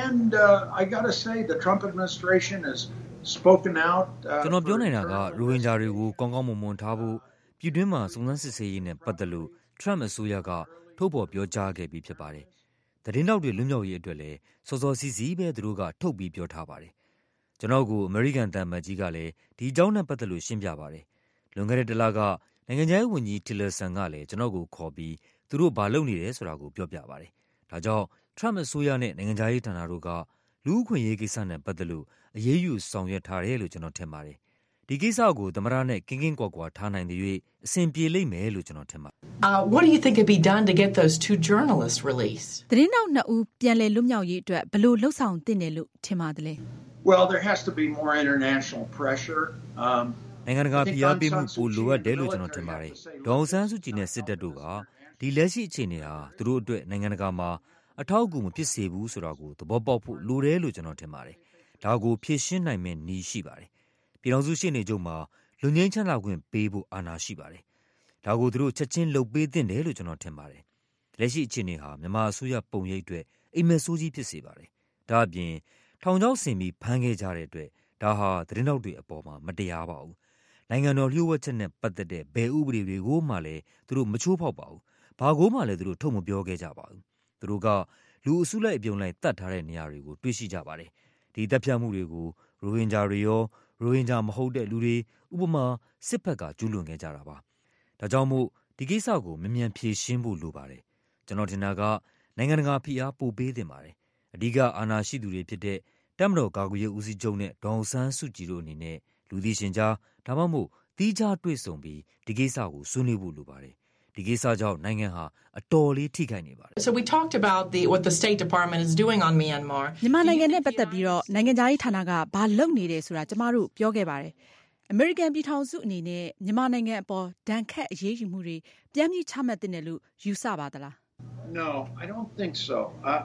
I got to say the Trump administration has spoken out ကျွန်တော်ပြောနေတာကရိုဟင်ဂျာတွေကိုကောင်းကောင်းမွန်မွန်ထားဖို့ပြည်တွင်းမှာစုံစမ်းစစ်ဆေးရေးနဲ့ပတ်သက်လို့ Trump အစိုးရကထုတ်ဖော်ပြောကြားခဲ့ပြီးဖြစ်ပါတယ်သတင်းတောက်တွေလွတ်မြောက်ရေးအတွက်လည်းစောစောစီးစီးပဲသူတို့ကထုတ်ပြီးပြောထားပါတယ်ကျွန်တော်ကိုအမေရိကန်တန်မတ်ကြီးကလည်းဒီအကြောင်းနဲ့ပတ်သက်လို့ရှင်းပြပါတယ်လွန်ခဲ့တဲ့တစ်လကနိုင်ငံခြားရေးဝန်ကြီး Tillerson ကလည်းကျွန်တော်ကိုခေါ်ပြီးသူတို့ဘာလုပ်နေတယ်ဆိုတာကိုပြောပြပါတယ်ဒါကြောင့် Trump အစိုးရနဲ့နိုင်ငံခြားရေးဌာနတို့ကလူ့အခွင့်အရေးကိစ္စနဲ့ပတ်သက်လို့အရေးယူဆောင်ရွက်ထားတယ်လို့ကျွန်တော်ထင်ပါတယ်ဒီကိစ္စကိုသမ္မတနဲ့ကင်းကွာထားနိုင်တဲ့၍အဆင်ပြေလိမ့်မယ်လို့ကျွန်တော်ထင်ပါတယ် What do you think could be done to get those two journalists released? သတင်းတောက်နှစ်ဦးပြန်လည်လွတ်မြောက်ရေးအတွက်ဘယ်လိုလှုပ်ဆောင်သင့်တယ်လို့ထင်ပါသလဲ Well, there has to be more international pressure. နိုင်ငံတကာဖိအားပေးမှုပိုလိုအပ်တယ်လို့ကျွန်တော်ထင်ပါတယ်ဒေါအောင်ဆန်းစုကြည်နဲ့စစ်တပ်တို့ကဒီလက်ရှိအခြေအနေဟာသူတို့အတွက်နိုင်ငံတကာမှာအထောက်အကူမဖြစ်စေဘူးဆိုတာကိုသဘောပေါက်ဖို့လိုတယ်လို့ကျွန်တော်ထင်ပါတယ်ဒါကိုဖြည့်ရှင်းနိုင်မယ့်နည်းရှိပါတယ်ပြည်ထောင်စုရှေ့နေချုပ်မှာလူငင်းချမ်းသာခွင့်ပေးဖို့အာဏာရှိပါတယ်ဒါကိုသူတို့ချက်ချင်းလုပ်ပေးသင့်တယ်လို့ကျွန်တော်ထင်ပါတယ်လက်ရှိအခြေအနေဟာမြန်မာအစိုးရပုံရိပ်အတွက်အိမ်မက်ဆိုးကြီးဖြစ်စေပါတယ်ဒါအပြင်ထောင်ချောက်ဆင်ပြီးဖမ်းခဲ့ကြတဲ့အတွက်ဒါဟာသတင်းတောက်တွေအပေါ်မှာမတရားပါဘူးနိုင်ငံတော်လျှို့ဝှက်ချက်နဲ့ပတ်သက်တဲ့ဘယ်ဥပဒေတွေကိုမှလည်းသူတို့မချိုးဖောက်ပါဘူးဘာကိုမှလည်းသူတို့ထုတ်မပြောခဲ့ကြပါဘူးသူတို့ကလူအစုလိုက်အပြုံလိုက်တတ်ထားတဲ့နေရာတွေကိုတွေ့ရှိကြပါတယ်ဒီတပ်ဖြတ်မှုတွေကိုရိုဟင်ဂျာတွေရောရိုဟင်ဂျာမဟုတ်တဲ့လူတွေဥပမာစစ်ဘက်ကကျူးလွန်ခဲ့ကြတာပါဒါကြောင့်မို့ဒီကိစ္စကိုမြန်ဖြေရှင်းဖို့လိုပါတယ်ကျွန်တော်ထင်တာကနိုင်ငံတကာဖိအားပိုပေးသင့်ပါတယ်အဓိကအာဏာရှိသူတွေဖြစ်တဲ့တပ်မတော်ကာကွယ်ရေးဦးစီးချုပ်နဲ့ဒေါအောင်ဆန်းစုကြည်တို့အနေနဲ့လူသိရှင်ကြားဒါမှမဟုတ်သီးခြားတွေ့ဆုံပြီးဒီကိစ္စကိုဆွေးနွေးဖို့လိုပါတယ်ဒီကိစ္စကြောင့်နိုင်ငံဟာအတော်လေးထိခိုက်နေပါတယ် So we talked about what the State Department is doing on Myanmar မြန်မာနိုင်ငံနဲ့ပတ်သက်ပြီးတော့နိုင်ငံခြားရေးဌာနကဘာလုပ်နေတယ်ဆိုတာကျမတို့ပြောခဲ့ပါတယ်အမေရိကန်ပြည်ထောင်စုအနေနဲ့မြန်မာနိုင်ငံအပေါ်ဒဏ်ခတ်အရေးယူမှုတွေပြန်ပြီးချမှတ်တဲ့လို့ယူဆပါသလား No, I don't think so.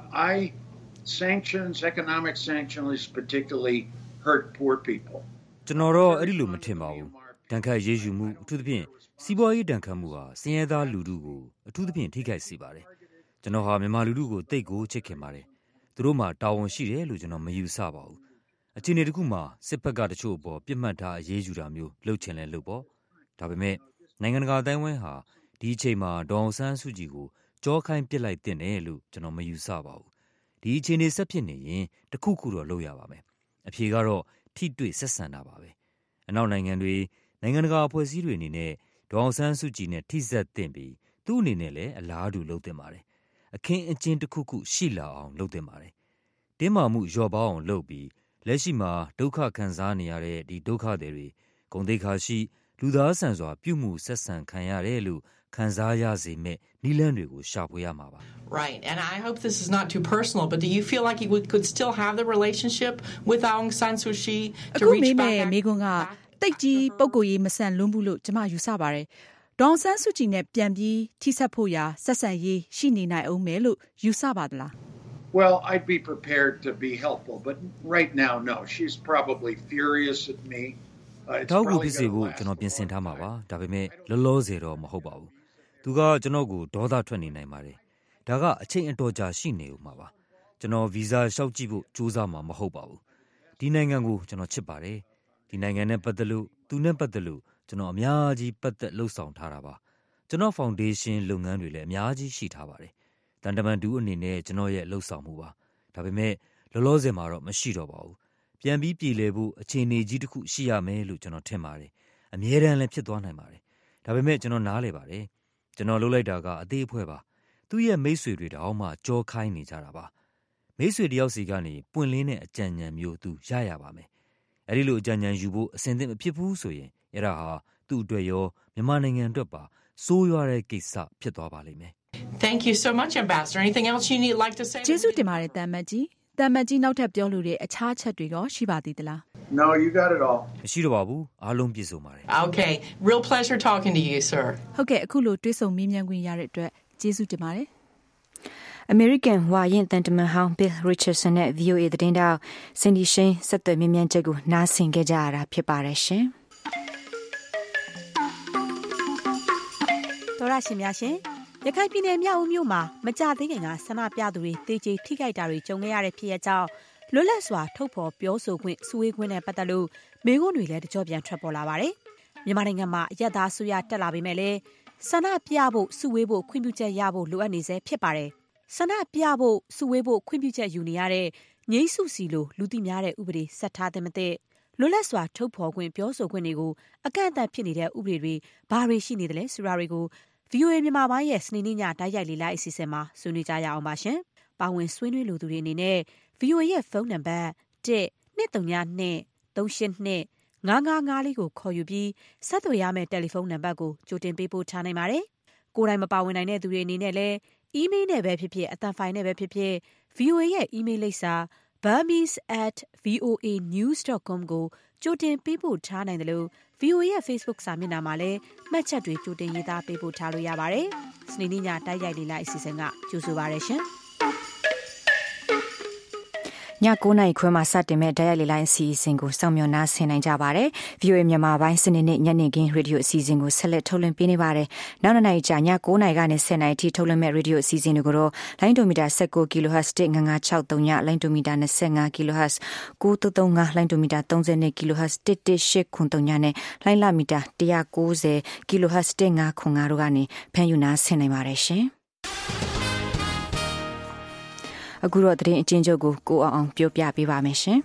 Economic sanctions particularly hurt poor people. ကျွန်တော်တော့အဲ့ဒီလိုမထင်ပါဘူးဒဏ်ခတ်အရေးယူမှုအထူးသဖြင့်စီးပွားရေးဒဏ်ခတ်မှုဟာဆင်းရဲသားလူထုကိုအထူးသဖြင့်ထိခိုက်စေပါတယ်ကျွန်တော်ဟာမြန်မာလူထုကိုတိတ်ကိုချစ်ခင်ပါတယ်သူတို့မှာတာဝန်ရှိတယ်လို့ကျွန်တော်မယူဆပါဘူးအခြေအနေတစ်ခုမှာစစ်ဘက်ကတချို့အပေါ်ပြစ်မှတ်ထားအရေးယူတာမျိုးလုပ်ချင်လဲလုပ်ပေါ့ဒါပေမဲ့နိုင်ငံတကာအတိုင်းအဝိုင်းဟာဒီအချိန်မှာဒေါအောင်ဆန်းစုကြည်ကိုကြောခိုင်းပစ်လိုက်တဲ့တယ်လို့ကျွန်တော်မယူဆပါဘူးဒီအခြေအနေဆက်ဖြစ်နေရင်တခုခုတော့လုပ်ရပါမယ်အဖြေကတော့ထိတွေ့ဆက်ဆံတာပါပဲအနောက်နိုင်ငံတွေနိုင်ငံတကာအဖွဲ့အစည်းတွေအနေနဲ့ဒေါအောင်ဆန်းစုကြည်နဲ့ထိစပ်တင်ပြီးသူ့အနေနဲ့လည်းအလားတူလုပ်သင့်ပါတယ်အခင်းအကျင်းတစ်ခုခုရှိလာအောင်လုပ်သင့်ပါတယ်တင်းမာမှုလျော့ပါအောင်လုပ်ပြီးလက်ရှိမှာဒုက္ခခံစားနေရတဲ့ဒီဒုက္ခတွေဂုဏ်သိက္ခာရှိလူသားဆန်စွာပြုမှုဆက်ဆံခံရတယ်လို့ခံစားရစေမဲ့နည်းလမ်းတွေကိုရှာဖွေရမှာပါ Right, and I hope this is not too personal, but do you feel like you could still have the relationship with Aung San Suu Kyi to reach back? အခုမိကတိတ်ကြီးပုံကိုရေးမဆန်လွန်းဘူးလို့ကျမယူဆပါတယ်ဒေါအောင်ဆန်းစုကြည်နဲ့ပြန်ပြီးထိစပ်ဖို့ရာဆက်ဆံရေးရှိနေနိုင်အောင်မယ်လို့ယူဆပါသလား Well, I'd be prepared to be helpful, but right now, no. She's probably furious at me. တောက်ကိုဖြစ်စေဖို့ကျွန်တော်ပြင်ဆင်ထားမှာပါဒါပေမဲ့လောလောဆယ်တော့မဟုတ်ပါဘူးသူကကျွန်တော်ကိုဒေါသထွက်နေနိုင်ပါတယ်ဒါကအချိန်အတော်ကြာရှိနေဦးမှာပါကျွန်တော်ဗီဇာလျှောက်ကြည့်ဖို့ကြိုးစားမှာမဟုတ်ပါဘူးဒီနိုင်ငံကိုကျွန်တော်ချစ်ပါတယ်ဒီနိုင်ငံနဲ့ပတ်သက်လို့သူနဲ့ပတ်သက်လို့ကျွန်တော်အများကြီးပတ်သက်လှုပ်ဆောင်ထားတာပါကျွန်တော်ဖောင်ဒေးရှင်းလုပ်ငန်းတွေလည်းအများကြီးရှိထားပါတယ်တန်တမန်တူအနေနဲ့ကျွန်တော်ရဲ့လှုပ်ဆောင်မှုပါဒါပေမဲ့လောလောဆယ်မှာတော့မရှိတော့ပါဘူးပြန်ပြီးပြည်လည်ဖို့အခြေအနေကြီးတစ်ခုရှိရမယ်လို့ကျွန်တော်ထင်ပါတယ်အမြဲတမ်းလည်းဖြစ်သွားနိုင်ပါတယ်ဒါပေမဲ့ကျွန်တော်နားလည်ပါတယ်ကျွန်တော်လုပ်လိုက်တာကအသေးအဖွဲပါသူ့ရဲ့မိတ်ဆွေတွေတောင်မှကြောခိုင်းနေကြတာပါမိတ်ဆွေတယောက်စီကနေပွင့်လင်းတဲ့အကြံဉာဏ်မျိုးသူရရပါမယ်အဲ့ဒီလိုအကြံဉာဏ်ယူဖို့အဆင်သင့်မဖြစ်ဘူးဆိုရင်အဲ့ဒါဟာသူ့အတွက်ရောမြန်မာနိုင်ငံအတွက်ပါဆိုးရွားတဲ့ကိစ္စဖြစ်သွားပါလိမ့်မယ် Thank you so much, Ambassador. Anything else you'd like to say? ကျေးဇူးတင်ပါတယ်တန်မတ်ကြီးတမန်ကြီးနောက်ထပ်ပြောလို့တဲ့အခြားချက်တွေရောရှိပါသေးသလား No, you got it all. မရှိတော့ပါဘူးအားလုံးပြည့်စုံပါတယ် Okay, real pleasure talking to you, sir. ဟုတ်ကဲ့အခုလိုတွေ့ဆုံမေးမြန်းခွင့်ရတဲ့အတွက်ကျေးဇူးတင်ပါတယ် American ဝါရင်တန်တမန်ဟောင်း Bill Richardson နဲ့ VOA သတင်းတောက် Cindy Shane ဆက်သွယ်မြင်းမြန်းချက်ကိုနားဆင်ခဲ့ကြရတာဖြစ်ပါတယ်ရှင်တော်ရရှင်များရှင်ရခိုင်ပြည်နယ်မြောက်ဦးမြို့မှာမကြသေးခင်ကဆန္ဒပြသူတွေတေးကြေးထိခိုက်တာတွေကြုံခဲ့ရတဲ့ဖြစ်ရပ်ကြောင့်လွတ်လပ်စွာထုတ်ဖော်ပြောဆိုခွင့်စုဝေးခွင့်နဲ့ပတ်သက်လို့မေးခွန်းတွေလည်းတကြောပြန်ထွက်ပေါ်လာပါတယ်မြန်မာနိုင်ငံမှာအရက်သားဆူရတက်လာပေမဲ့လည်းဆန္ဒပြဖို့စုဝေးဖို့ခွင့်ပြုချက်ရဖို့လိုအပ်နေစေဖြစ်ပါတယ်ဆန္ဒပြဖို့စုဝေးဖို့ခွင့်ပြုချက်ယူနေရတဲ့ငြိမ်းစုစီလိုလူသိများတဲ့ဥပဒေဆက်ထားတဲ့မတဲ့လွတ်လပ်စွာထုတ်ဖော်ခွင့်ပြောဆိုခွင့်တွေကိုအကန့်အသတ်ဖြစ်နေတဲ့ဥပဒေတွေဘာတွေရှိနေတယ်လဲဆိုတာတွေကို VOA မြန်မာပိုင်းရဲ့စနေနေ့ညတိုက်ရိုက်လေးလိုက်အစီအစဉ်မှာဆွေးနွေးကြရအောင်ပါရှင်။ပါဝင်ဆွေးနွေးလိုသူတွေအနေနဲ့ VOA ရဲ့ဖုန်းနံပါတ် 1-232-382-555လေးကိုခေါ်ယူပြီးဆက်သွယ်ရမယ့်တယ်လီဖုန်းနံပါတ်ကိုကြိုတင်ပေးပို့ထားနိုင်ပါတယ်။ကိုယ်တိုင်မပါဝင်နိုင်တဲ့သူတွေအနေနဲ့လည်းအီးမေးလ်နဲ့ပဲဖြစ်ဖြစ်အသံဖိုင်နဲ့ပဲဖြစ်ဖြစ် VOA ရဲ့အီးမေးလ်လိပ်စာ burmese@voanews.com ကိုကြိုတင်ပေးပို့ထားနိုင်တယ်လို့ VOA ရဲ့ Facebook စာမျက်နှာမှာလည်းမှတ်ချက်တွေကြိုတင်ရေးသားပေးပို့ထားလို့ရပါတယ်။စနေနေ့ညတိုက်ရိုက်လေးလိုက်အစီအစဉ်ကကြိုဆိုပါရရှင်။ည9:00 နာရီခွဲမှာစတင်မဲ့တိုက်ရိုက်လေးလိုင်းအစီအစဉ်ကိုစောင့်မျှော်နားဆင်နိုင်ကြပါတယ်။ VOA မြန်မာပိုင်းစနေနေ့ညနေခင်းရေဒီယိုအစီအစဉ်ကိုဆက်လက်ထုတ်လွှင့်ပေးနေပါတယ်။နောက်နေ့ကြာည9:00 နာရီကနေ10:00 နာရီထိထုတ်လွှင့်မဲ့ရေဒီယိုအစီအစဉ်တွေကိုတော့လိုင်းဒိုမီတာ19 kHz 15563ညလိုင်းဒိုမီတာ25 kHz 9335လိုင်းဒိုမီတာ32 kHz 11803ညနဲ့လိုင်းလမီတာ190 kHz 1505တို့ကနေဖမ်းယူနားဆင်နိုင်ပါတယ်ရှင်။အခုတော့သတင်းအချင်းချုပ်ကိုအောင်ပြောပြပေးပါမယ်ရှင်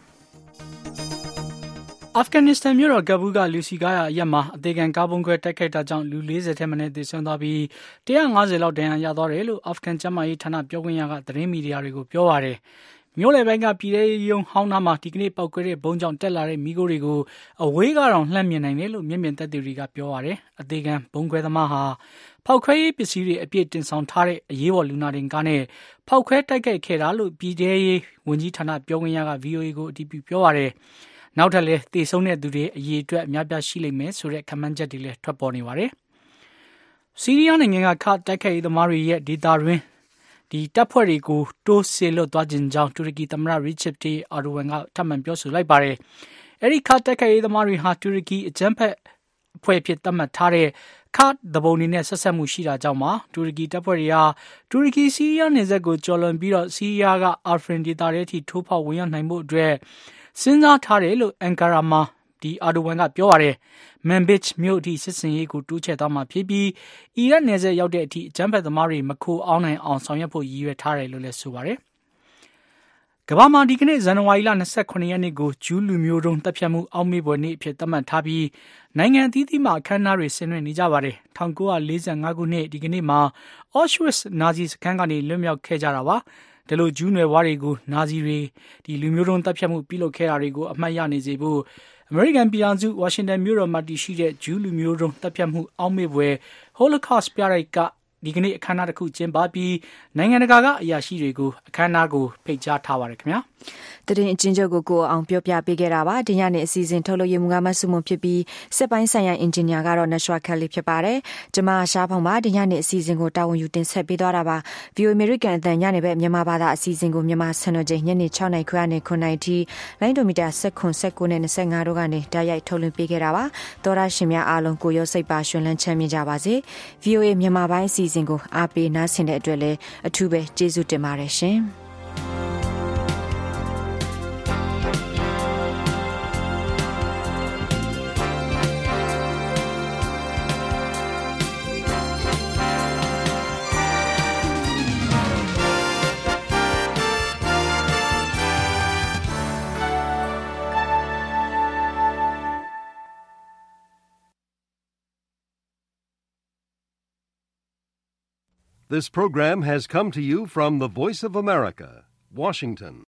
အာဖဂန်နစ္စတန်မြို့တော်ကဘူးကလူစီကားရအရက်မှာအသေးခံကားပုံခွဲတိုက်ခိုက်တာကြောင့်လူ40ထက်မနည်းသေဆုံးသွားပြီး150လောက်ဒဏ်ရာရသွားတယ်လို့အာဖဂန်ကျန်းမာရေးဌာနပြောခွင့်ရကသတင်းမီဒီယာတွေကိုပြောပါတယ်မြို့လယ်ပိုင်းကပြည်ထောင်ရုံဟောင်းနာမှာဒီကနေ့ပောက်ကွဲတဲ့ဘုံကြောင့်တက်လာတဲ့မိခိုးတွေကိုအဝေးကတော့လှမ်းမြင်နိုင်တယ်လို့မျက်မြင်သက်သေတွေကပြောပါတယ်အသေးခံဘုံခွဲသမားဟာဖောက်ခွဲရေးပစ္စည်းတွေအပြည့်တင်ဆောင်ထားတဲ့အရေးပေါ်လူနာတင်ကားနဲ့ဖောက်ခွဲတိုက်ခိုက်ခဲ့တာလို့ပြည်ထောင်ရေးဝန်ကြီးဌာနပြောခွင့်ရက VOA ကိုအတည်ပြုပြောပါတယ်နောက်ထပ်လည်းတေဆုံးတဲ့သူတွေအရေးအတွက်အများပြားရှိလိမ့်မယ်ဆိုတဲ့ခန့်မှန်းချက်တွေလည်းထွက်ပေါ်နေပါတယ်စီးရီးယားနိုင်ငံကခတ်တိုက်ခိုက်ရေးသမားတွေရဲ့ဒေသတွင်းဒီတပ်ဖွဲ့တွေကိုတိုးဆေလွတ်သွားခြင်းကြောင့်တူရကီသမ္မတရီချပ်တီအာဒိုဝမ်ကထပ်မံပြောဆိုလိုက်ပါတယ်အဲဒီခတ်တိုက်ခိုက်ရေးသမားတွေဟာတူရကီအကြမ်းဖက်အဖွဲ့ဖြစ်သတ်မှတ်ထားတဲ့ခတ်သဘုံတွေနဲ့ဆက်ဆက်မှုရှိတာကြောင့်ပါတူရကီတပ်ဖွဲ့တွေဟာတူရကီစီးရီးယားနယ်စပ်ကိုကျော်လွန်ပြီးတော့စီးရီးယားကအာဖရင်ဒေသထဲထိထိုးဖောက်ဝင်ရောက်နိုင်မှုအတွက်စဉ်းစားထားတယ်လို့အန်ကာရာမှာဒီအာဒိုဝမ်ကပြောပါတယ်မန်ဘစ်မြို့အထိစစ်စင်ရေးကိုတိုးချဲ့သွားမှာဖြစ်ပြီးအီရတ်နယ်စပ်ရောက်တဲ့အထိအကြမ်းဖက်သမားတွေမခိုအောင်နိုင်အောင်ဆောင်ရွက်ဖို့ရည်ရွယ်ထားတယ်လို့လည်းဆိုပါတယ်ကမ္ဘာမှာဒီကနေ့ဇန်နဝါရီလ29ရက်နေ့ကိုဂျူးလူမျိုးတုံးတပ်ဖြတ်မှုအောက်မေ့ပွဲနေ့အဖြစ်သတ်မှတ်ထားပြီးနိုင်ငံအသီးသီးမှာအခမ်းအနားတွေဆင်နွှဲနေကြပါတယ်1945ခုနှစ်ဒီကနေ့မှာ Auschwitz နာဇီစခန်းကနေလွတ်မြောက်ခဲ့ကြတာပါဒါလို့ဂျူးနွယ်ဘွားတွေကိုနာဇီတွေဒီလူမျိုးတုံးတပ်ဖြတ်မှုပြုလုပ်ခဲ့တာတွေကိုအမှတ်ရနေစေဖို့အမေရိကန်ပြည်ထောင်စုဝါရှင်တန်မြို့တော်မှာတည်ရှိတဲ့ဂျူးလူမျိုးတုံးတပ်ဖြတ်မှုအောက်မေ့ပွဲ Holocaust ပြရိုက်ကဒီကနေ့အခမ်းအနားတစ်ခုကျင်းပပြီးနိုင်ငံတကာကအရာရှိတွေကိုအခမ်းအနားကိုဖိတ်ကြားထားပါတယ်ခင်ဗျာသတင်းအချင်းချုပ်ကိုအောင်ပြောပြပေးခဲ့တာပါဒီညနေအစီအစဉ်ထုတ်လုပ်ရမှုကမဆုမဖြစ်ပြီးစစ်ပိုင်းဆိုင်ရာအင်ဂျင်နီယာကတော့ Nashwa Kelly ဖြစ်ပါတယ်ကျွန်မရှားဖောင်ပါဒီညနေအစီအစဉ်ကိုတာဝန်ယူတင်ဆက်ပေးသွားတာပါ VOA American အသံညနေပဲမြန်မာဘာသာအစီအစဉ်ကိုမြန်မာစံတော်ချိန်ညနေ6:00နာရီခွဲနဲ့9:00နာရီထိလိုင်းဒိုမီတာ19နဲ့25တို့ကနေဓာတ်ရိုက်ထုတ်လွှင့်ပေးခဲ့တာပါသောရရှင်များအားလုံးကိုရောစိတ်ပါရှင်လန်းချမ်းမြေ့ကြပါစေ VOA မြန်မာပိုင်းအစီအစဉ်ကိုအားပေးနားဆင်တဲ့အတွက်လည်းအထူးပဲကျေးဇူးတင်ပါတယ်ရှင် This program has come to you from the Voice of America, Washington.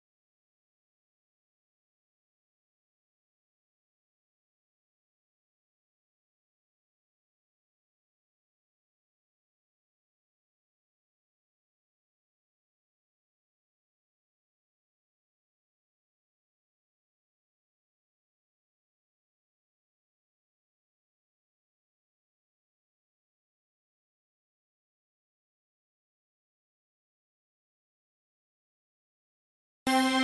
။